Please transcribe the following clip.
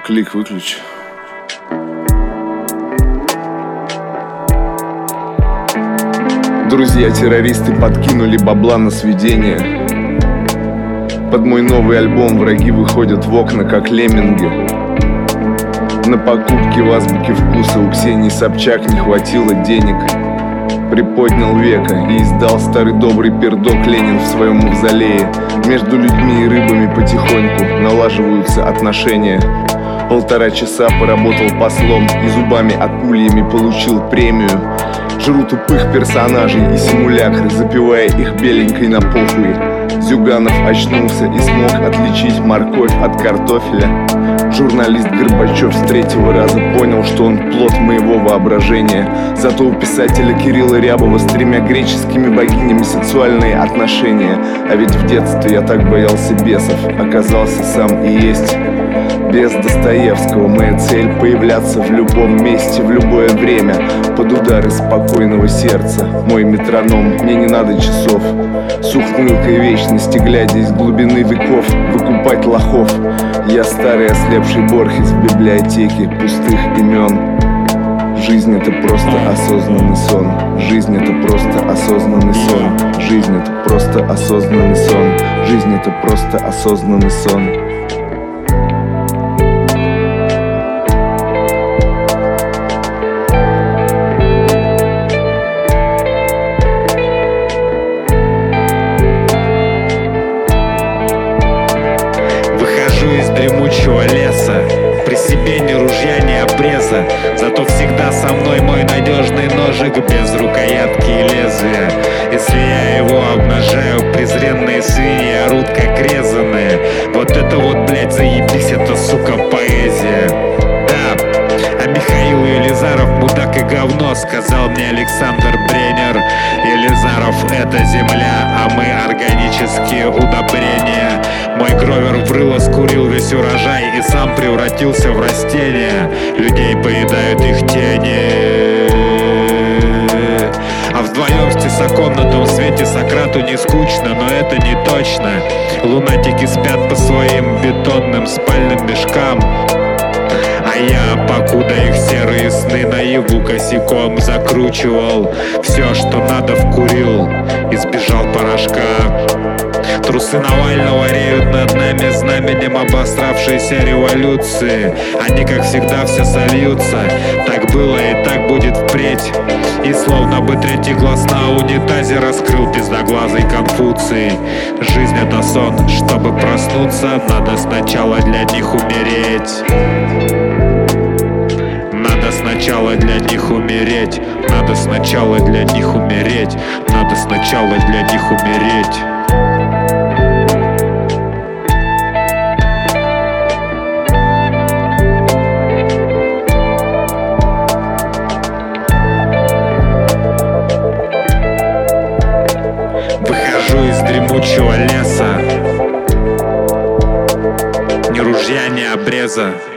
Клик выключи. Друзья-террористы подкинули бабла на сведение. Под мой новый альбом враги выходят в окна, как лемминги. На покупки в азбуке вкуса у Ксении Собчак не хватило денег. Приподнял века и издал старый добрый пердок Ленин в своем мавзолее. Между людьми и рыбами потихоньку налаживаются отношения. 1,5 часа поработал послом и зубами акульями получил премию. Жру тупых персонажей и симулякры, запивая их беленькой на похуй. Зюганов очнулся и смог отличить морковь от картофеля. Журналист Горбачев с 3-го раза понял, что он плод моего воображения. Зато у писателя Кирилла Рябова с 3 греческими богинями сексуальные отношения. А ведь в детстве я так боялся бесов, оказался сам и есть. Без Достоевского моя цель — появляться в любом месте, в любое время, под удары спокойного сердца. Мой метроном, мне не надо часов, с ухмылкой вечности, глядя из глубины веков, выкупать лохов. Я старый ослепший Борхес в библиотеке пустых имен. Жизнь — это просто осознанный сон. Жизнь — это просто осознанный сон. Жизнь — это просто осознанный сон. Жизнь — это просто осознанный сон. Из дремучего леса, при себе ни ружья, ни обреза, зато всегда со мной мой надежный ножик без рукоятки и лезвия. Если я его обнажаю, презренные свиньи орут как резаные. Вот это вот, блять, заебись, это, сука, поэзия. Да, а Михаил Елизаров мудак и говно, сказал мне Александр Бренер. Елизаров — это земля, а мы органические удобрения. Мой гровер в рыло скурил весь урожай и сам превратился в растение. Людей поедают их тени. А вдвоем с тесаком на том свете Сократу не скучно, но это не точно. Лунатики спят по своим бетонным спальным мешкам, а я, покуда их серые сны наяву косяком закручивал, все, что надо, вкурил и сбежал порошка. Трусы Навального реют над нами знаменем обосравшейся революции. Они, как всегда, все сольются. Так было и так будет впредь. И словно бы третий глаз на унитазе раскрыл пиздоглазый Конфуций. Жизнь — это сон, чтобы проснуться, надо сначала для них умереть. Надо сначала для них умереть. Надо сначала для них умереть. Надо сначала для них умереть. Выхожу из дремучего леса, ни ружья, ни обреза.